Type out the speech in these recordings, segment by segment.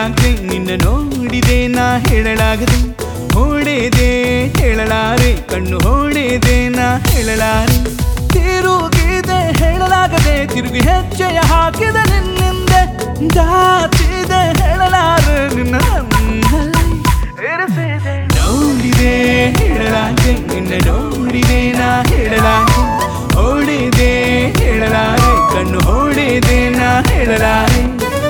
ಹೇಳಲಾಗದೆ ನಿನ್ನ ನೋಡಿದೆ ನಾ ಹೇಳಲಾಗದೆ ಓಡಿದೆ ಹೇಳಲಾರೆ ಕಣ್ಣು ಓಡಿದೆ ನಾ ಹೇಳಲಾರೆ ತಿರುಗಿದೆ ಹೇಳಲಾಗದೆ ತಿರುಗಿ ಹೆಜ್ಜೆಯ ಹಾಕಿದ ನಿನ್ನಿಂದೆ ದಾಚಿದೆ ಹೇಳಲಾರೆ ನಿನ್ನ ಇರಿಸಿದೆ ನೋಡಿದೆ ಹೇಳಲಾಗದೆ ನಿನ್ನ ನೋಡಿದೆ ನಾ ಹೇಳಲಾಗದೆ ಓಡಿದೆ ಹೇಳಲಾರೆ ಕಣ್ಣು ಓಡಿದೆ ನಾ ಹೇಳಲಾರೆ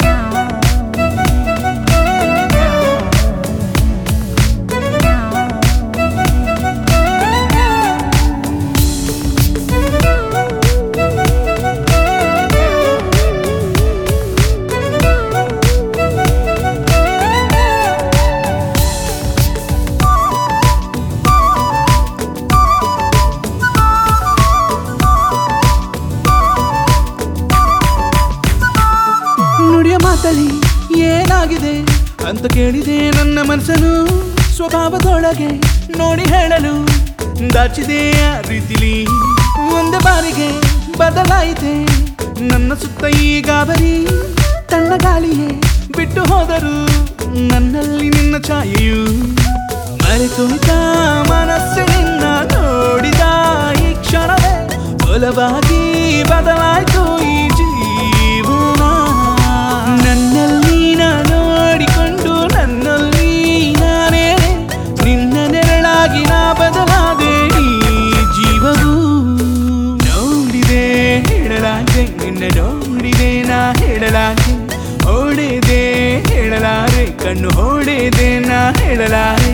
ನುಡಿಯ ಮಾತಲಿ ಏನಾಗಿದೆ ಅಂತ ಕೇಳಿದೆ ನನ್ನ ಮನಸ್ಸನ್ನು ಸ್ವಭಾವದೊಳಗೆ ನೋಡಿ ಹೇಳಲು ದಾಚಿದೆ ಆ ರೀತಿಲಿ ಒಂದೇ ಬಾರಿಗೆ ಬದಲಾಯಿತೆ ನನ್ನ ಸುತ್ತ ಈ ಗಾಬರಿ ತನ್ನ ಗಾಳಿಯೇ ಬಿಟ್ಟು ಹೋದರು ನನ್ನಲ್ಲಿ ನಿನ್ನ ಛಾಯೆಯು ಮರೆತೋಯ್ತ ಮನಸ್ಸಿನಿಂದ ನೋಡಿದ ಈ ಕ್ಷಣವೇ ಒಲವಾಗಿ ಬದಲಾಯಿತು ಈ ಜೀವನ ನನ್ನಲ್ಲಿ ನಾ ನೋಡಿಕೊಂಡು ನನ್ನಲ್ಲಿ ನಾನೇ ನಿನ್ನ ನೆರಳಾಗಿ ನಾ ಬದಲಾದೆ ಈ ಜೀವವು ನೋಡಿದೆ ಹೇಳಲಾಗೆ ನಿನ್ನ ನೋಡಿದೆ ನಾ ಹೇಳಲಾಗೆ ಓಡಿದೆ ಹೇಳಲಾರೆ ಕಣ್ಣು ಓಡಿದೆ ನಾ ಹೇಳಲಾರೆ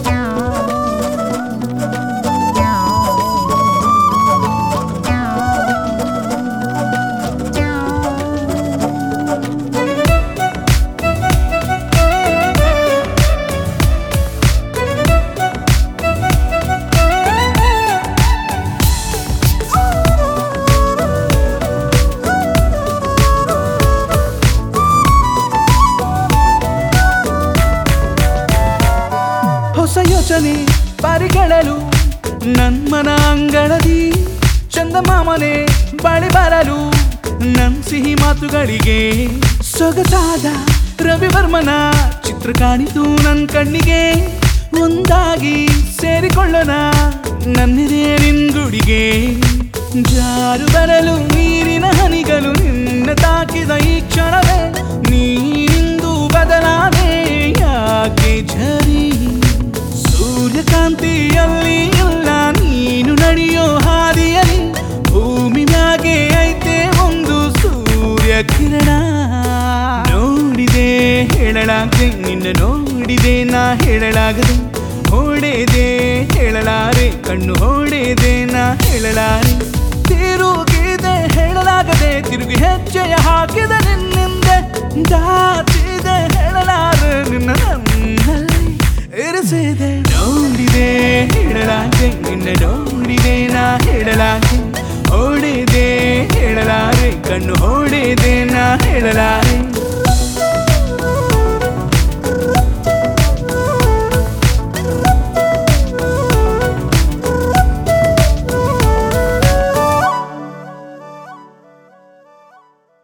ಹೊಸ ಯೋಚನೆ ಪರಿಗಳಲು ನನ್ಮನ ಅಂಗಳದಿ ಚಂದಮಾಮನೆ ಬಳಿ ಬರಲು ನನ್ ಸಿಹಿ ಮಾತುಗಳಿಗೆ ಸೊಗಸಾದ ರವಿವರ್ಮನ ಚಿತ್ರ ಕಾಣಿತು ನನ್ ಕಣ್ಣಿಗೆ ಒಂದಾಗಿ ಸೇರಿಕೊಳ್ಳೋಣ ನನ್ನಿದೆ ನಿನ್ಗುಡಿಗೆ ಜಾರು ಬರಲು ನೀರಿನ ಹನಿಗಳು ನಿನ್ನ ತಾಕಿದ ಈ ಕ್ಷಣವೇ ನೀನಿಂದು ಬದಲಾದೆ ಯಾಕೆ ಝರಿ ಸೂರ್ಯಕಾಂತಿಯಲ್ಲಿ ಇಲ್ಲ ನೀನು ನಡೆಯೋ ಹಾದಿಯಲ್ಲಿ ಭೂಮಿ ಮ್ಯಾಗೆ ಐತೆ ಒಂದು ಸೂರ್ಯ ಕಿರಣ ನೋಡಿದೆ ಹೇಳಲಾಗದೆ ನಿನ್ನ ನೋಡಿದೆ ನಾ ಹೇಳಲಾಗದೆ ಓಡಿದೆ ಹೇಳಲಾರೆ ಕಣ್ಣು ಓಡಿದೆ ನಾ ಹೇಳಲಾರೆ ತಿರುಗಿದೆ ಹೇಳಲಾಗದೆ ತಿರುಗಿ ಹೆಜ್ಜೆಯ ಹಾಕಿದ ನಿನ್ನಿಂದೆ ದಾಚಿದೆ ಹೇಳಲಾರೆ ನಿನ್ನ ನನ್ನಲ್ಲಿ ಇರಿಸಿದೆ ನೋಡಿದೆ ಹೇಳಲಾಗೆ ನಿನ್ನ ನೋಡಿದೆ ನಾ ಹೇಳಲಾಗೆ ಓಡಿದೆ ಹೇಳಲಾರೆ ಕಣ್ಣು ಓಡಿದೆ ನಾ ಹೇಳಲಾರೆ